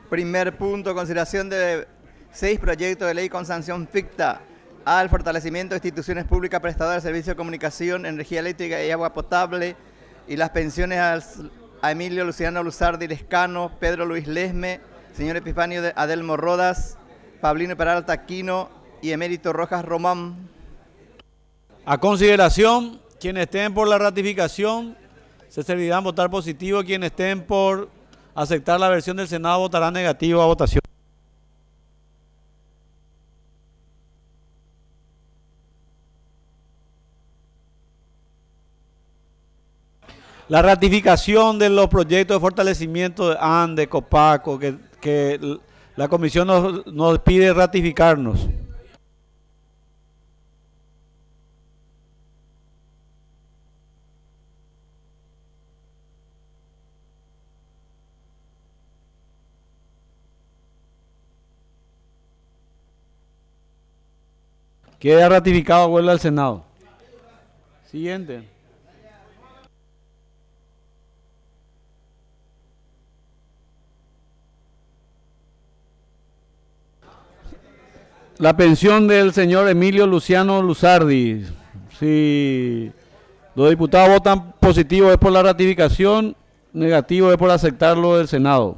Primer punto, consideración de 6 proyectos de ley con sanción ficta al fortalecimiento de instituciones públicas prestadoras de servicios de comunicación, energía eléctrica y agua potable, y las pensiones a Emilio Luciano Luzardi Lescano, Pedro Luis Lesme, señor Epifanio Adelmo Rodas, Pablino Peralta Aquino y Emérito Rojas Román. A consideración, quienes estén por la ratificación se servirán votar positivo, quienes estén por aceptar la versión del Senado votarán negativo a votación. La ratificación de los proyectos de fortalecimiento de ANDE, COPACO, que la comisión nos pide ratificarnos. Queda ratificado, vuelve al Senado. Siguiente. La pensión del señor Emilio Luciano Luzardi. Si los diputados votan positivo es por la ratificación, negativo es por aceptarlo del Senado.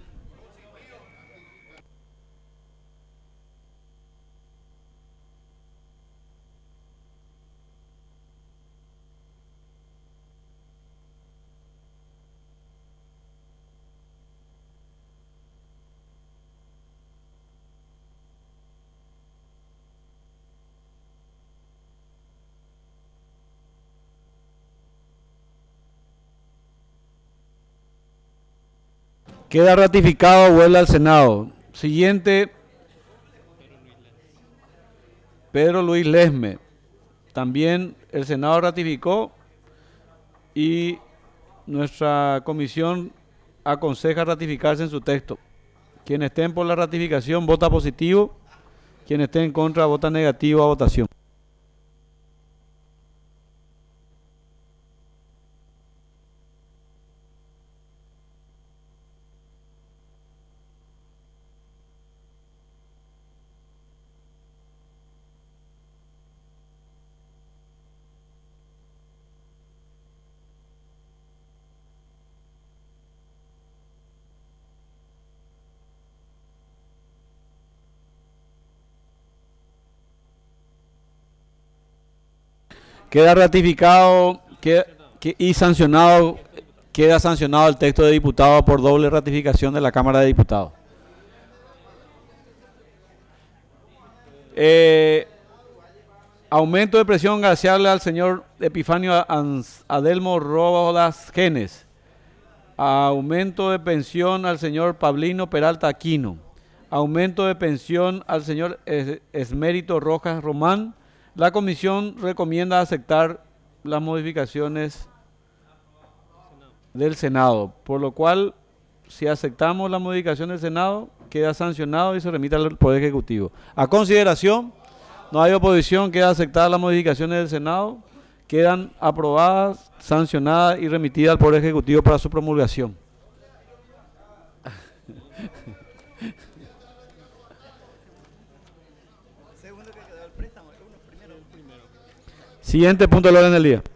Queda ratificado, vuelve al Senado. Siguiente, Pedro Luis Lesme. También el Senado ratificó y nuestra comisión aconseja ratificarse en su texto. Quienes estén por la ratificación vota positivo, quienes estén en contra vota negativo a votación. Queda ratificado y sancionado, queda sancionado el texto de diputado por doble ratificación de la Cámara de Diputados. Aumento de presión glacial al señor Epifanio Adelmo Rodas Genes. Aumento de pensión al señor Pablino Peralta Aquino. Aumento de pensión al señor Esmérito Rojas Román. La comisión recomienda aceptar las modificaciones del Senado, por lo cual, si aceptamos la modificación del Senado, queda sancionado y se remite al Poder Ejecutivo. A consideración, no hay oposición, queda aceptada las modificaciones del Senado, quedan aprobadas, sancionadas y remitidas al Poder Ejecutivo para su promulgación. Siguiente punto del orden del día.